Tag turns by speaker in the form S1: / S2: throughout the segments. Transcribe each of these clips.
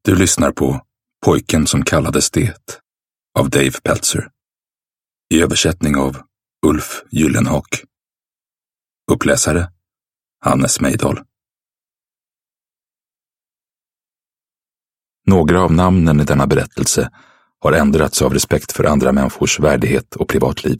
S1: Du lyssnar på Pojken som kallades det av Dave Peltzer. I översättning av Ulf Gyllenhak. Uppläsare Hannes Mejdal. Några av namnen i denna berättelse har ändrats av respekt för andra människors värdighet och privatliv.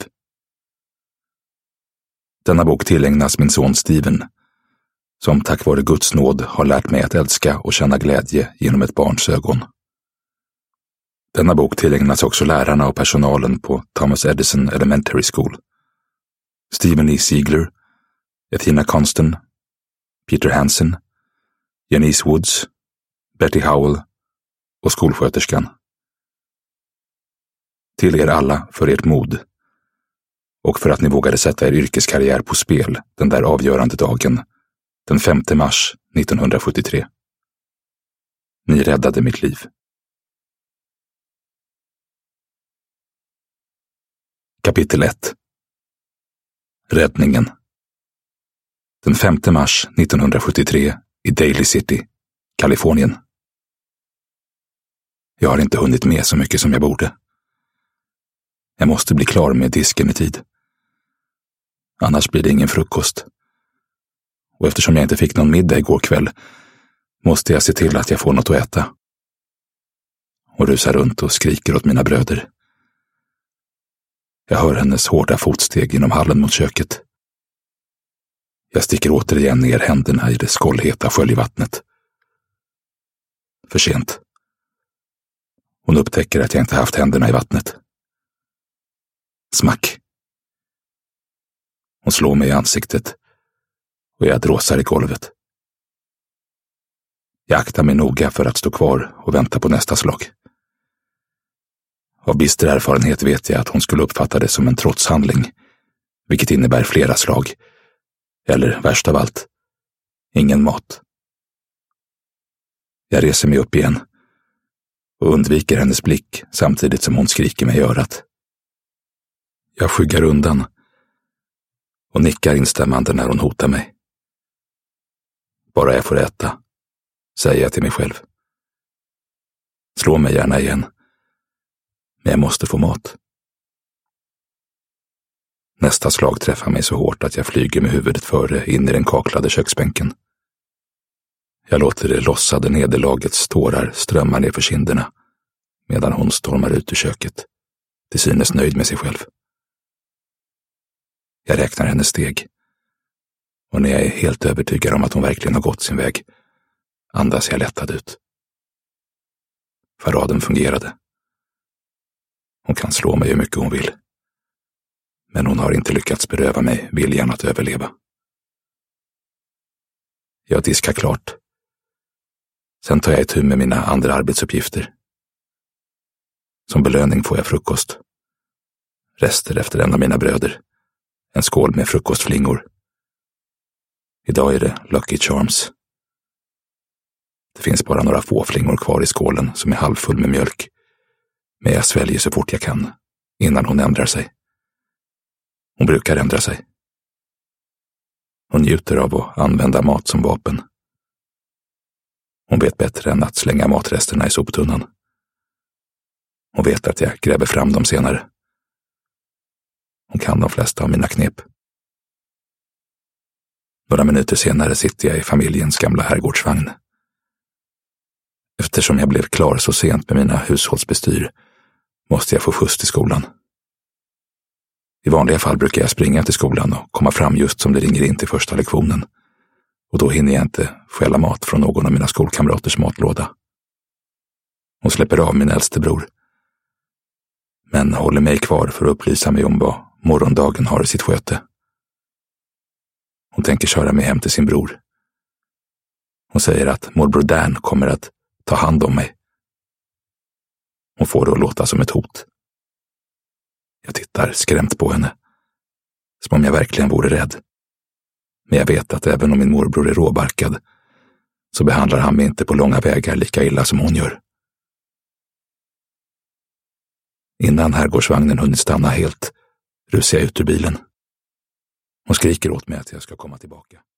S1: Denna bok tillägnas min son Steven, som tack vare Guds nåd har lärt mig att älska och känna glädje genom ett barns ögon. Denna bok tillägnas också lärarna och personalen på Thomas Edison Elementary School. Stephen E. Siegler, Athena Constant, Peter Hansen, Janice Woods, Betty Howell och skolsköterskan. Till er alla för ert mod och för att ni vågade sätta er yrkeskarriär på spel den där avgörande dagen, den 5 mars 1973. Ni räddade mitt liv. Kapitel 1. Räddningen. Den 5 mars 1973 i Daly City, Kalifornien. Jag har inte hunnit med så mycket som jag borde. Jag måste bli klar med disken i tid. Annars blir det ingen frukost. Och eftersom jag inte fick någon middag igår kväll måste jag se till att jag får något att äta. Och rusar runt och skriker åt mina bröder. Jag hör hennes hårda fotsteg genom hallen mot köket. Jag sticker återigen ner händerna i det skållheta sköljvattnet. För sent. Hon upptäcker att jag inte haft händerna i vattnet. Smack. Hon slår mig i ansiktet och jag dråsar i golvet. Jag aktar mig noga för att stå kvar och vänta på nästa slag. Av bister erfarenhet vet jag att hon skulle uppfatta det som en trotshandling, vilket innebär flera slag. Eller värst av allt, ingen mat. Jag reser mig upp igen och undviker hennes blick samtidigt som hon skriker mig i örat. Jag skyggar undan och nickar instämmande när hon hotar mig. Bara jag får äta, säger jag till mig själv. Slå mig gärna igen, men jag måste få mat. Nästa slag träffar mig så hårt att jag flyger med huvudet före in i den kaklade köksbänken. Jag låter det lossade nederlagets tårar strömma ner för kinderna medan hon stormar ut ur köket, till synes nöjd med sig själv. Jag räknar hennes steg och när jag är helt övertygad om att hon verkligen har gått sin väg andas jag lättad ut. Faraden fungerade. Hon kan slå mig hur mycket hon vill. Men hon har inte lyckats beröva mig viljan att överleva. Jag diskar klart. Sen tar jag itu med mina andra arbetsuppgifter. Som belöning får jag frukost. Rester efter en av mina bröder. En skål med frukostflingor. Idag är det Lucky Charms. Det finns bara några få flingor kvar i skålen som är halvfull med mjölk. Men jag sväljer så fort jag kan, innan hon ändrar sig. Hon brukar ändra sig. Hon njuter av att använda mat som vapen. Hon vet bättre än att slänga matresterna i soptunnan. Hon vet att jag gräver fram dem senare. Hon kan de flesta av mina knep. Några minuter senare sitter jag i familjens gamla herrgårdsvagn. Eftersom jag blev klar så sent med mina hushållsbestyr måste jag få skjuts till skolan. I vanliga fall brukar jag springa till skolan och komma fram just som det ringer in till första lektionen. Och då hinner jag inte stjäla mat från någon av mina skolkamraters matlåda. Hon släpper av min äldste bror. Men håller mig kvar för att upplysa mig om vad morgondagen har i sitt sköte. Hon tänker köra mig hem till sin bror. Hon säger att morbror Dan kommer att ta hand om mig. Hon får det att låta som ett hot. Jag tittar skrämt på henne. Som om jag verkligen vore rädd. Men jag vet att även om min morbror är råbarkad så behandlar han mig inte på långa vägar lika illa som hon gör. Innan herrgårdsvagnen hunnit stanna helt rusar jag ut ur bilen. Hon skriker åt mig att jag ska komma tillbaka.